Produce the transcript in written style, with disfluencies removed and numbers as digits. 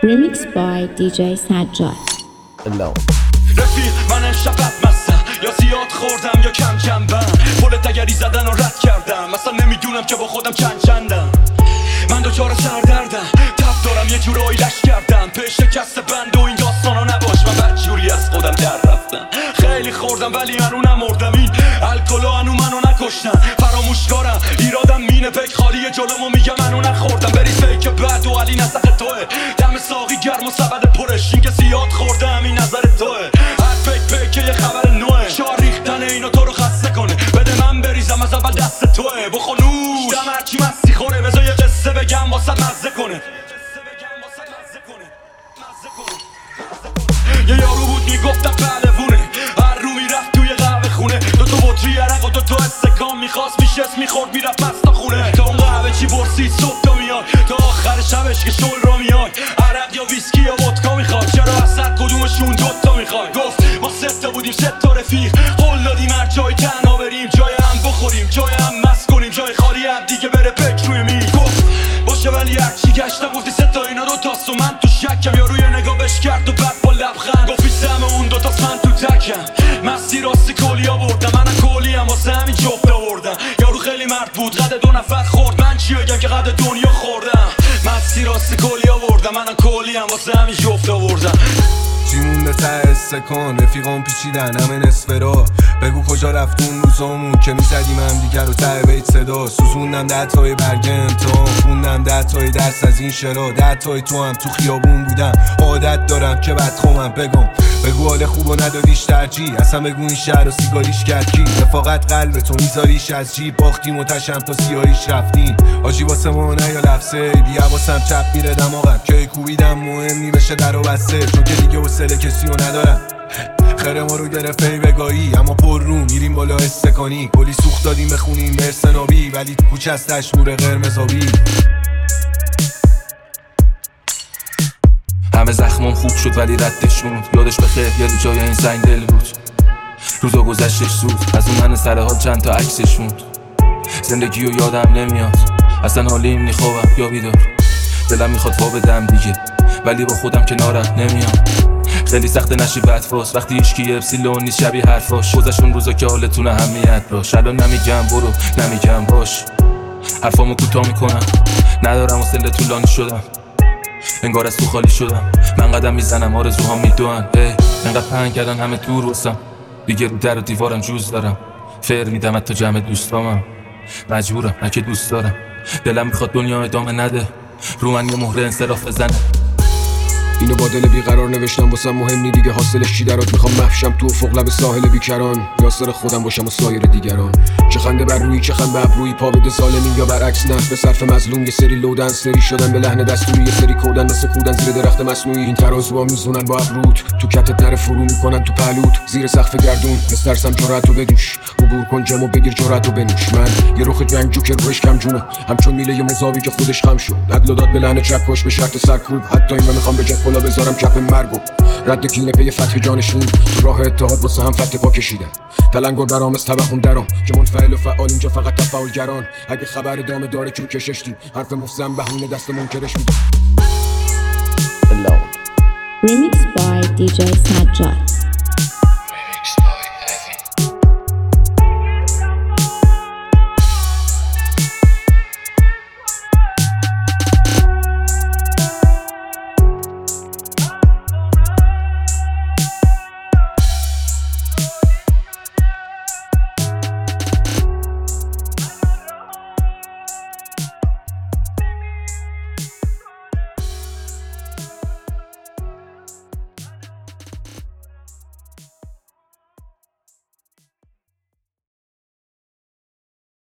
Remix by DJ Sajjad. رفیق من امشب بدمستم، یا زیاد خوردم یا کم جنبم. پولت اگری زدن و رد کردم، اصلا نمیدونم که با خودم چندم. من دوچار سردردم، تب دارم یه جورایی لش کردم. به شکست بند و این داستانا نباش، من بدجوری از خودم در رفتم. خیلی خوردم ولی هنو نمردم، این الکلو هنو منو نکشتم. فراموشکارم ایرادم مینه پک خالی جلومو میگم منو نخوردم. بری فیک بعد و علی نسخ توه، دم ساقی گرم و سبد پرش. این که زیاد خوردم این نظر توه، هر فیک یه خبر نوه. شار ریختن اینو تو رو خسته کنه، بده من بریزم از اول دست توه. بخونوش دم هرچی مستی خوره، بذار یه قصه بگم واسه مزه کنه. یه یارو بود میگفتم پهلوونه، هر رو میرفت توی قهوه خونه. دوتا بطری عرق و دوتا استکان میخواست میشست میخورد میرفت مستا خونه. تا اون قهوه چی برسید صبح تا میاد، تا آخر شبش که شل را میاد. عرق یا ویسکی یا ودکا میخواد، چرا از هر کدومشون دوتا میخواد. گفت ما ستا بودیم ستا رفیق، قول دادیم هر جای تنها بریم. جای هم بخوریم جای هم مست کنیم، جای خالی هم دیگه بره پک روی میز. گفت باشه ولی هرچی گشتم گفتی ستا اینا دوتاست و من تو شکم. یا روی نگاهش کرد و بعد با لبخند گفت سم اون دوتاست من تو تکم. مستی راستی کلی آوردم، من کلی هم واسه همین جفت آوردم. یارو خیلی مرد بود قد دو نفر خورد، من چی بگم که قد دنیا خوردم. مستی راستی کلی آوردم، من کلی هم واسه همین جفت آوردم. چی مونده ته استکان، رفیقان پیچیدن همه نصفه را. بگو کجا رفت اون روزامون که میزدیم هم دیگر رو ته بیت صدا. سوزوندم 10 تای برگ امتحان، خوندم 10 تای درس از این شرا. 10 تای تو هم تو خیابون بودم، عادت دارم که بدخوامم. بگو حال خوبو ندادیش ترجیح، اصلا بگو این شهر رو سیگاریش کرد کی. رفاقت قلب تو میذاریش از جیب، باختیم و تشم تا سیاهیش رفتیم. آجی واسه ما نه یا لفظه بی حواسم چپ میره دماغم. که کوبیدم مهم نی بشه در و بسته، چون که دیگه حوصله کسی رو ندارم. خیره ما رو گرفت ای بگاهی، اما پر رو میریم بالا استکانی. گلی سوخت دادیم بخونیم مرسنابی، ولی تو کوچه از تشمور قرمزابی. همه زخمم خوب شد ولی ردشون، یادش بخیر یاد جای این سنگ دل بود. روزا گذشتش زود، از اون من سر حال چند تا عکسشون. زندگی رو یادم نمیاد، اصلا حالیم میخوابم یا بیدار. دلم میخواد وا بدم دیگه، ولی با خودم کنارت نمیام. خیلی سخته نشی بدفاس وقتی هیچکی اپسیلون نیست شبیه حرفاش. گذشون روزا که حالتون اهمیت باش، الان نمیگم برو نمیگم باش. حرفامو کوتاه میکنم، ندارم حوصله طولانی شدم. انگار از تو خالی شدم، من قدم میزنم آرزوهام میدوان. انقدر پهن کردن همه دور واسم، دیگه رو در و دیوارم جوز دارم. فر میدم تا جمع دوستامم، مجبورم نه که دوست دارم. دلم میخواد دنیا ادامه نده، رو من یه مهره انصراف بزنه. اینو با دل بیقرار نوشتم واسم مهم نی دیگه حاصلش چی درات. میخوام محشم تو افق لب ساحل بیکران، یاسر خودم باشم و سایر دیگران. چه خنده بر روی چه خنده به ابروی، پا بده ظالمین یا برعکس نه به صرف مظلوم. یه سری لودن سری شدن به لحن دستوری، یه سری کودن مثل کودن زیر درخت مصنوعی. این ترازوها میزونن با ابروت، تو کتت نره فرو میکنن تو پهلوت. زیر سقف گردون بسترسم جرأتو بدوش، عبور کن جمو بگیر جرأتو بنوش. من یه رخ جنگ جوکر روش کم جونه، همچون میله مزاوی که خودش خم شد. عدل و داد به لحن چکش به شرط سرکوب، حتی این میخوام به جت بالا بذارم کف مرگو. رد کینه پی فتح جانشون، تو راه اتحاد واسه هم فتح پا کشیدن. تلنگر برام از توهم درام، که منفعل و فعال اینجا فقط تفاعلگران. اگه خبر دامه داره چون کششتی، حرف مفزم بهونه دست منکرش میده. Remix by DJ Sajjad.